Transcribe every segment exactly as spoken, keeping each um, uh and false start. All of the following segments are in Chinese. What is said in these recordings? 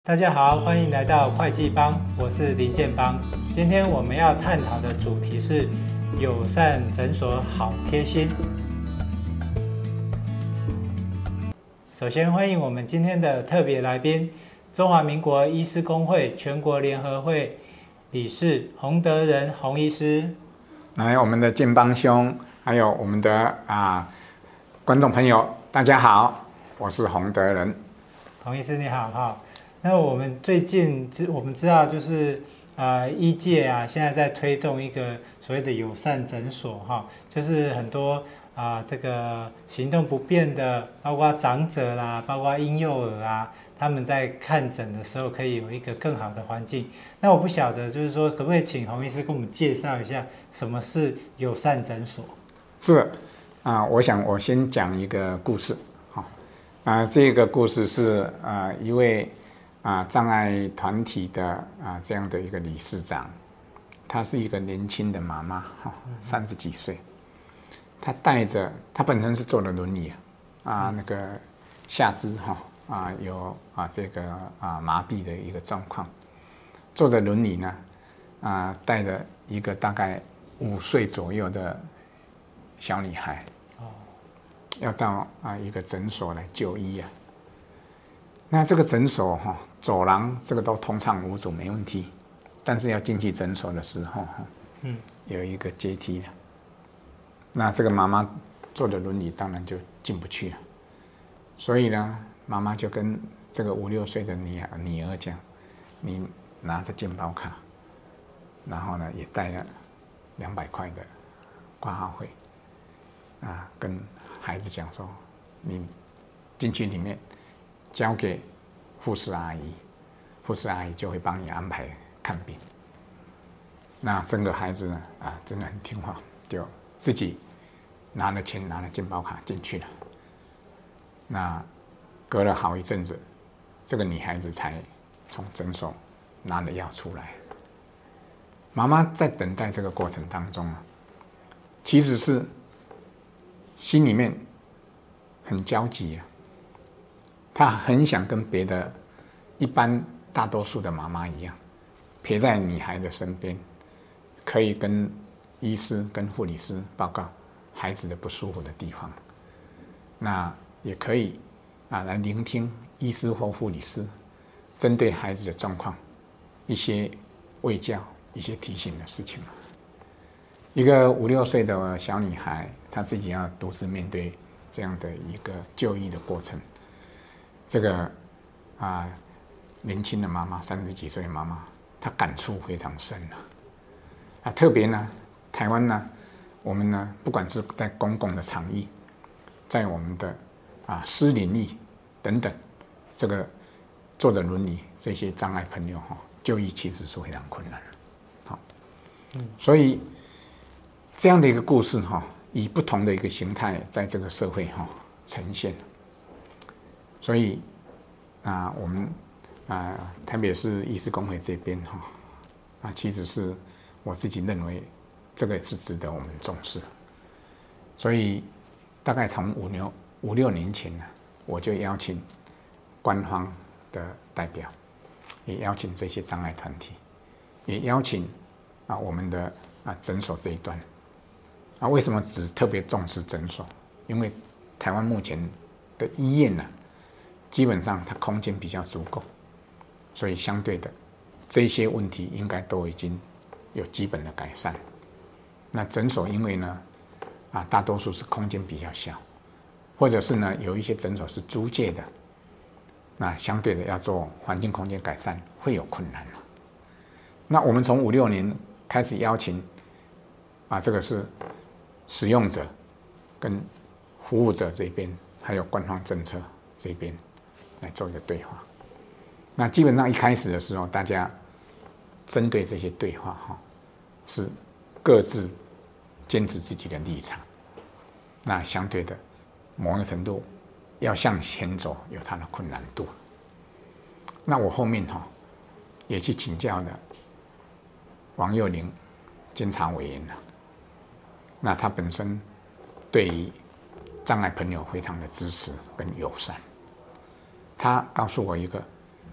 大家好，欢迎来到会计帮，我是林建邦。今天我们要探讨的主题是友善诊所好贴心。首先欢迎我们今天的特别来宾，中华民国医师公会全国联合会理事洪德仁洪医师。 来，我们的建邦兄，还有我们的啊观众朋友，大家好，我是洪德仁。 洪医师你好哈。那我们最近知我们知道就是呃医界啊，现在在推动一个所谓的友善诊所哈，就是很多啊、呃、这个行动不便的，包括长者啦，包括婴幼儿啊，他们在看诊的时候可以有一个更好的环境。那我不晓得，就是说可不可以请洪医师跟我们介绍一下什么是友善诊所？ 是啊、呃，我想我先讲一个故事，好、哦，啊、呃，这个故事是呃一位。啊，障碍团体的啊这样的一个理事长，她是一个年轻的妈妈，哈，三十几岁，她带着她本身是坐的轮椅啊，那个下肢哈啊有啊这个啊麻痹的一个状况，坐着轮椅呢啊带着一个大概五岁左右的小女孩，哦，要到啊一个诊所来就医啊。那这个诊所哈，走廊这个都通畅无阻，没问题。但是要进去诊所的时候，嗯，有一个阶梯的。那这个妈妈坐的轮椅当然就进不去了。所以呢，妈妈就跟这个五六岁的女女儿讲：“你拿着健保卡，然后呢也带了两百块的挂号费，啊，跟孩子讲说，你进去里面。”交给护士阿姨，护士阿姨就会帮你安排看病。那这个孩子呢，啊，真的很听话，就自己拿了钱，拿了健保卡进去了。那隔了好一阵子，这个女孩子才从诊所拿了药出来。妈妈在等待这个过程当中啊，其实是心里面很焦急啊。他很想跟别的一般大多数的妈妈一样，陪在女孩的身边，可以跟医师、跟护理师报告孩子的不舒服的地方，那也可以啊来聆听医师或护理师针对孩子的状况一些卫教、一些提醒的事情。一个五六岁的小女孩，她自己要独自面对这样的一个就医的过程。这个啊，年轻的妈妈，三十几岁的妈妈，她感触非常深啊。啊，特别呢，台湾呢，我们呢，不管是在公共的场域，在我们的啊私领域等等，这个坐着轮椅这些障碍朋友哈，就医其实是非常困难的。好，嗯，所以这样的一个故事哈，以不同的一个形态，在这个社会哈呈现。所以啊，我们啊，特别是医师公会这边哈，啊，其实是我自己认为这个是值得我们重视。所以大概从五六五六年前呢，我就邀请官方的代表，也邀请这些障碍团体，也邀请啊我们的啊诊所这一端。啊，为什么只特别重视诊所？因为台湾目前的医院呢，基本上它空间比较足够，所以相对的这些问题应该都已经有基本的改善。那诊所因为呢，啊大多数是空间比较小，或者是呢有一些诊所是租借的，那相对的要做环境空间改善会有困难。那我们从五六年开始邀请，啊这个是使用者跟服务者这边，还有官方政策这边。来做一个对话，那基本上一开始的时候，大家针对这些对话哈，是各自坚持自己的立场。那相对的，某个程度要向前走，有它的困难度。那我后面哈也去请教了王幼玲监察委员了。那他本身对于障碍朋友非常的支持跟友善。他告诉我一个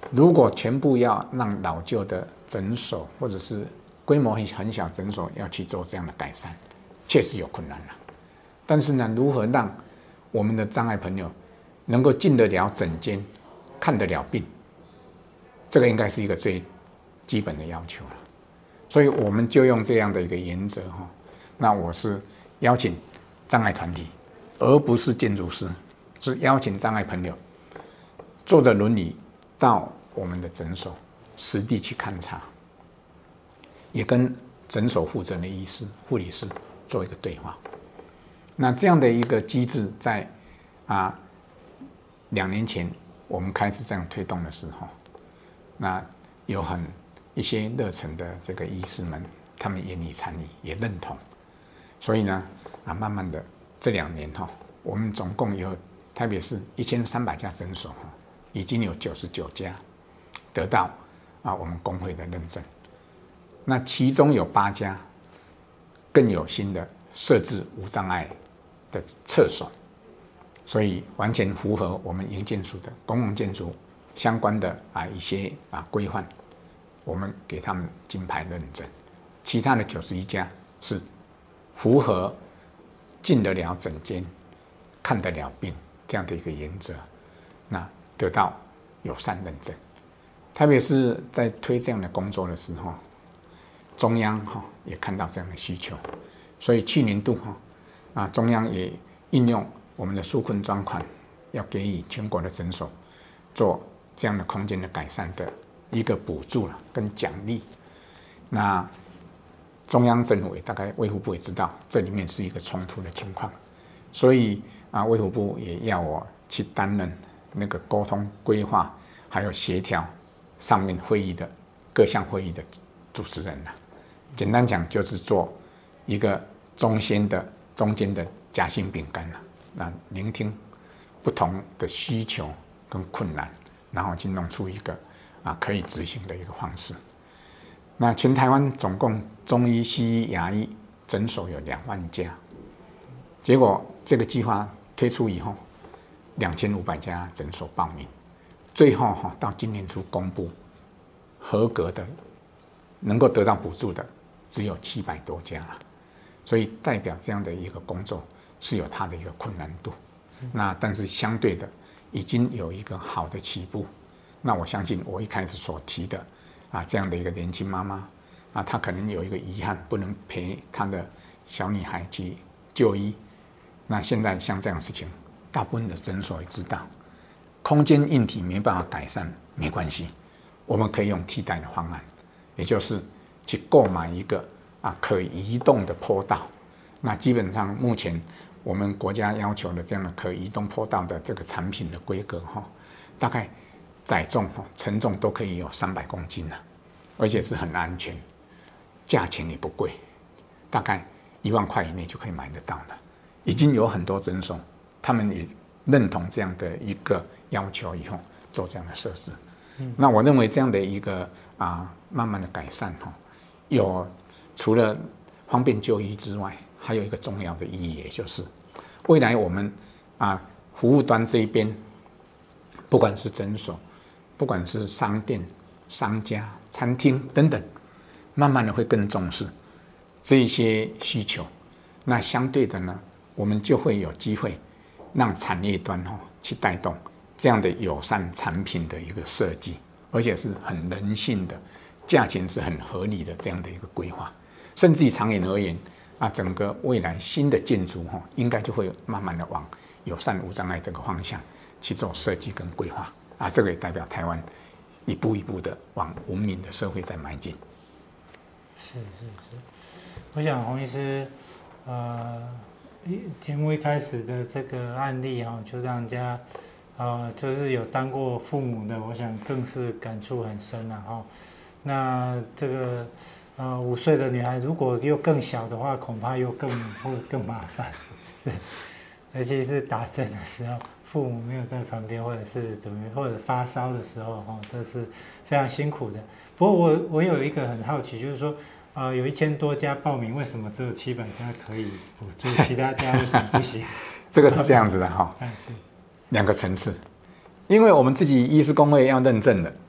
如果全部要让老旧的诊所或者是规模很小诊所要去做这样的改善，确实有困难了。但是呢，如何让我们的障碍朋友能够进得了诊间，看得了病，这个应该是一个最基本的要求了。所以我们就用这样的一个原则哈。那我是邀请障碍团体，而不是建筑师，是邀请障碍朋友坐着轮椅到我们的诊所实地去勘察，也跟诊所负责的医师、护理师做一个对话。那这样的一个机制在啊两年前我们开始这样推动的时候，那有很一些热忱的这个医师们，他们愿意参与，也认同。所以呢，啊，慢慢的这两年哈，我们总共有特别是一千三百家诊所哈，已经有九十九家得到啊我们工会的认证。那其中有八家更有新的设置无障碍的厕所，所以完全符合我们营建署的公共建筑相关的啊一些啊规范，我们给他们金牌认证。其他的九十一家是符合进得了诊间、看得了病这样的一个原则，那得到友善认证。特别是在推这样的工作的时候，中央哈也看到这样的需求，所以去年度哈啊中央也应用我们的纾困专款，要给予全国的诊所做这样的空间的改善的一个补助了跟奖励。那中央政府也大概卫福部也知道这里面是一个冲突的情况，所以啊卫福部也要我去担任那个沟通规划还有协调上面会议的各项会议的主持人了。简单讲就是做一个中间的中间的夹心饼干了，那聆听不同的需求跟困难，然后去弄出一个啊可以执行的一个方式。那全台湾总共中医、西医、牙医诊所有两万家，结果这个计划推出以后，两千五百家诊所报名，最后哈到今年初公布，合格的能够得到补助的只有七百多家了，所以代表这样的一个工作是有它的一个困难度。那但是相对的已经有一个好的起步。那我相信我一开始所提的啊这样的一个年轻妈妈啊，她可能有一个遗憾，不能陪她的小女孩去就医。那现在像这样的事情，大部分的诊所也知道，空间硬体没办法改善没关系，我们可以用替代的方案，也就是去购买一个啊可移动的坡道。那基本上目前我们国家要求的这样的可移动坡道的这个产品的规格哈，大概载重哈承重都可以有三百公斤了，而且是很安全，价钱也不贵，大概一万块以内就可以买得到的。已经有很多诊所，他们也认同这样的一个要求以后做这样的设施。嗯、那我认为这样的一个啊慢慢的改善哈，有除了方便就医之外，还有一个重要的意义，也就是未来我们啊服务端这一边，不管是诊所，不管是商店、商家、餐厅等等，慢慢的会更重视这一些需求。那相对的呢，我们就会有机会让产业端哦去带动这样的友善产品的一个设计，而且是很人性的，价钱是很合理的这样的一个规划。甚至于长远而言啊，整个未来新的建筑哈，应该就会慢慢的往友善无障碍这个方向去做设计跟规划啊，这个也代表台湾一步一步的往文明的社会在迈进。 是是是，我想洪医师，呃，节目一开始的这个案例哈，就让人家，呃，就是有当过父母的，我想更是感触很深了哈。那这个。呃，五岁的女孩如果又更小的话，恐怕又更会更麻烦，是，尤其是打针的时候，父母没有在旁边，或者是怎么，或者发烧的时候，哈，这是非常辛苦的。不过我我有一个很好奇，就是说，呃，有一千多家报名，为什么只有七百家可以补助，其他家为什么不行？ 这个是这样子的哈，两个层次，因为我们自己医师公会要认证的，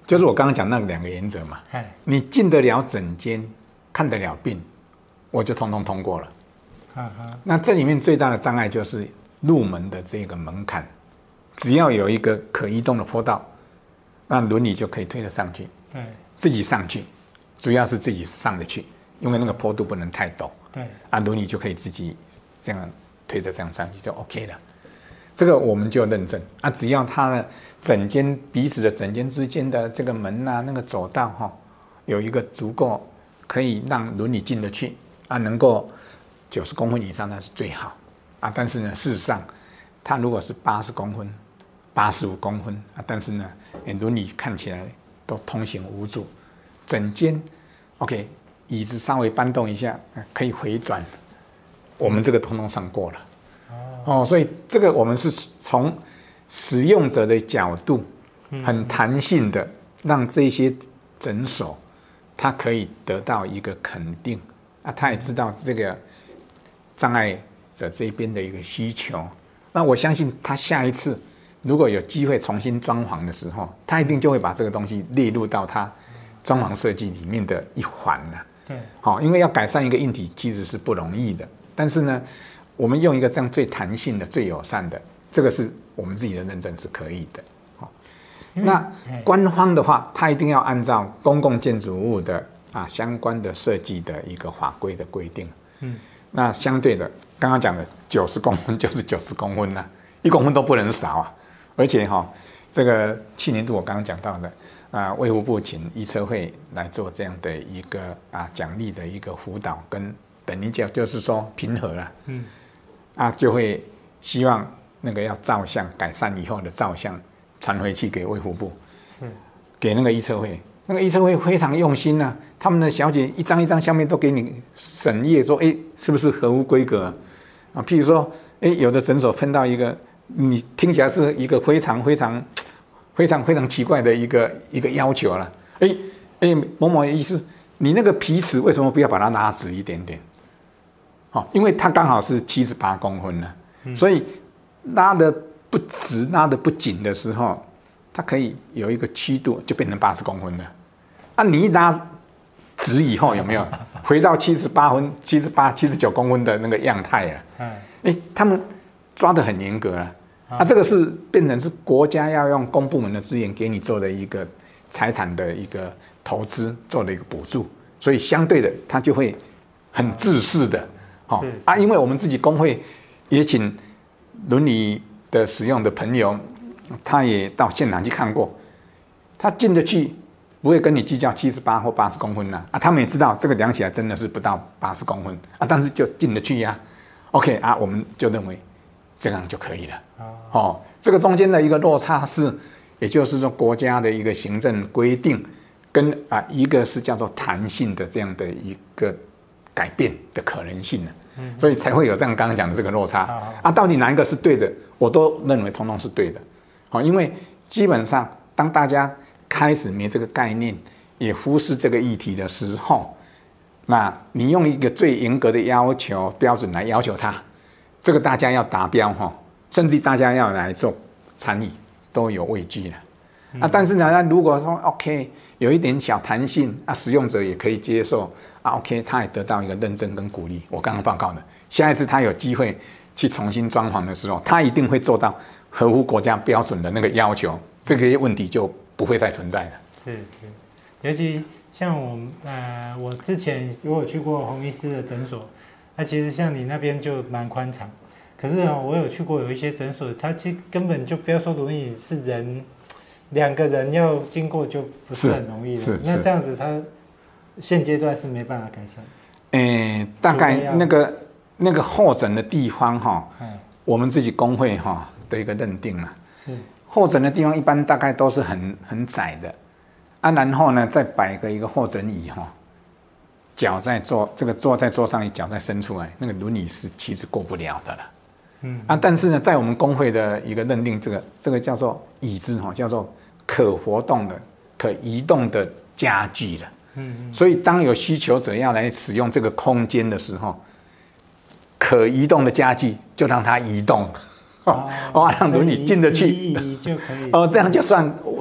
就是我刚刚讲那两个原则嘛。你进得了诊间，看得了病，我就通通通过了。那这里面最大的障碍就是入门的这个门槛，只要有一个可移动的坡道，那轮椅就可以推得上去。对，自己上去，主要是自己上得去，因为那个坡度不能太陡。对，啊，轮椅就可以自己这样推着这样上去就 OK 了。这个我们就认证啊，只要它的诊间彼此的诊间之间的这个门啊，那个走道哈、哦，有一个足够可以让轮椅进得去啊，能够九十公分以上那是最好啊。但是呢，事实上，它如果是八十公分、八十五公分啊，但是呢，轮椅看起来都通行无阻，诊间 OK， 椅子稍微搬动一下可以回转，我们这个通通上过了。哦，所以这个我们是从使用者的角度，很弹性的让这些诊所，它可以得到一个肯定啊，他也知道这个障碍者这边的一个需求。那我相信他下一次如果有机会重新装潢的时候，他一定就会把这个东西列入到他装潢设计里面的一环了。对，好，因为要改善一个硬体其实是不容易的，但是呢。我们用一个这样最弹性的、最友善的，这个是我们自己的认证是可以的。那官方的话，它一定要按照公共建筑物的啊相关的设计的一个法规的规定。嗯，那相对的，刚刚讲的九十公分就是九十公分啦、啊，一公分都不能少啊。而且哈、哦，这个去年度我刚刚讲到的啊，卫福部请医策会来做这样的一个啊奖励的一个辅导跟等于讲就是说平和啦。嗯。啊，就会希望那个要照相改善以后的照相传回去给卫福部，是给那个医策会，那个医策会非常用心啊，他们的小姐一张一张相片都给你审阅，说哎是不是合乎规格啊？譬如说，哎有的诊所碰到一个你听起来是一个非常非常非常非常奇怪的一个一个要求了，哎哎某某医师，你那个皮尺为什么不要把它拉直一点点？哦，因为它刚好是七十八公分了，嗯、所以拉的不直、拉的不紧的时候，它可以有一个曲度，就变成八十公分了。啊，你一拉直以后，有没有回到七十八分、七十八、七十九公分的那个样态了？哎、嗯，他们抓得很严格了。啊，这个是变成是国家要用公部门的资源给你做的一个财产的一个投资，做的一个补助，所以相对的，它就会很自私的。哦、啊，因为我们自己工会也请轮椅的使用的朋友，他也到现场去看过，他进得去，不会跟你计较七十八或八十公分啦、啊。啊，他们也知道这个量起来真的是不到八十公分啊，但是就进得去呀、啊。OK 啊，我们就认为这样就可以了。哦，这个中间的一个落差是，也就是说国家的一个行政规定，跟啊一个是叫做弹性的这样的一个改变的可能性呢。所以才会有这样刚刚讲的这个落差啊，到底哪一个是对的？我都认为通通是对的，好，因为基本上当大家开始没这个概念，也忽视这个议题的时候，那你用一个最严格的要求标准来要求它，这个大家要达标哈，甚至大家要来做参与都有畏惧了啊。但是呢，如果说 OK 有一点小弹性啊，使用者也可以接受。啊 ，OK， 他也得到一个认证跟鼓励。我刚刚报告的，下一次他有机会去重新装潢的时候，他一定会做到合乎国家标准的那个要求，这个问题就不会再存在了。 是是，尤其像我呃，我之前如果去过洪医师的诊所，那其实像你那边就蛮宽敞，可是哦，我有去过有一些诊所，它其实根本就不要说轮椅，是人两个人要经过就不是很容易了。那这样子他。现阶段是没办法改善， 诶，大概那个那个候诊的地方哈，我们自己工会哈的一个认定啊，是候诊的地方一般大概都是很很窄的，啊，然后呢再摆个一个候诊椅哈，脚在坐这个坐在桌上，脚再伸出来，那个轮椅是其实过不了的了，嗯啊，但是呢，在我们工会的一个认定，这个这个叫做椅子哈，叫做可活动的、可移动的家具了。嗯，所以当有需求者要来使用这个空间的时候，可移动的家具就让它移动，哦，哦让轮椅进得去， 就可以， 哦，这样就算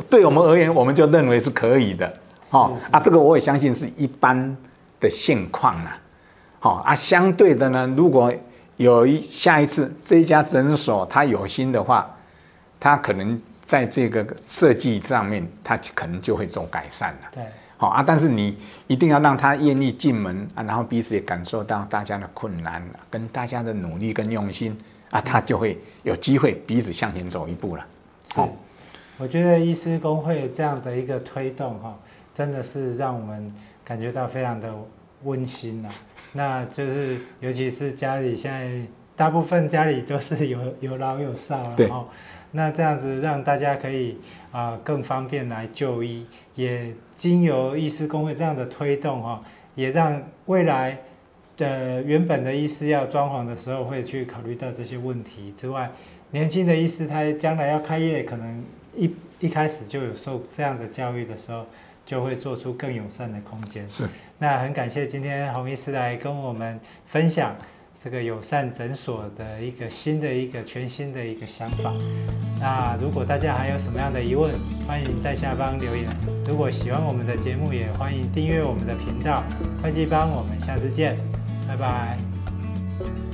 对我们而言，我们就认为是可以的。哦啊，这个我也相信是一般的现况啦。好、哦、啊，相对的呢，如果有一下一次这一家诊所它有心的话，它可能在这个设计上面，它可能就会做改善了。 对， 好、哦、啊，但是你一定要让他愿意进门啊，然后彼此也感受到大家的困难，跟大家的努力跟用心啊，他就会有机会彼此向前走一步了。 是，我觉得医师公会这样的一个推动哈，真的是让我们感觉到非常的温馨啊。那就是尤其是家里现在大部分家里都是有有老有少了，对，那这样子让大家可以啊、呃、更方便来就医，也经由医师公会这样的推动哈，也让未来的原本的医师要装潢的时候会去考虑到这些问题之外，年轻的医师他将来要开业，可能一一开始就有受这样的教育的时候，就会做出更友善的空间。 是， 那很感谢今天洪医师来跟我们分享这个友善诊所的一个新的一个全新的一个想法。那如果大家还有什么样的疑问，欢迎在下方留言。如果喜欢我们的节目，也欢迎订阅我们的频道。会计帮，我们下次见，拜拜。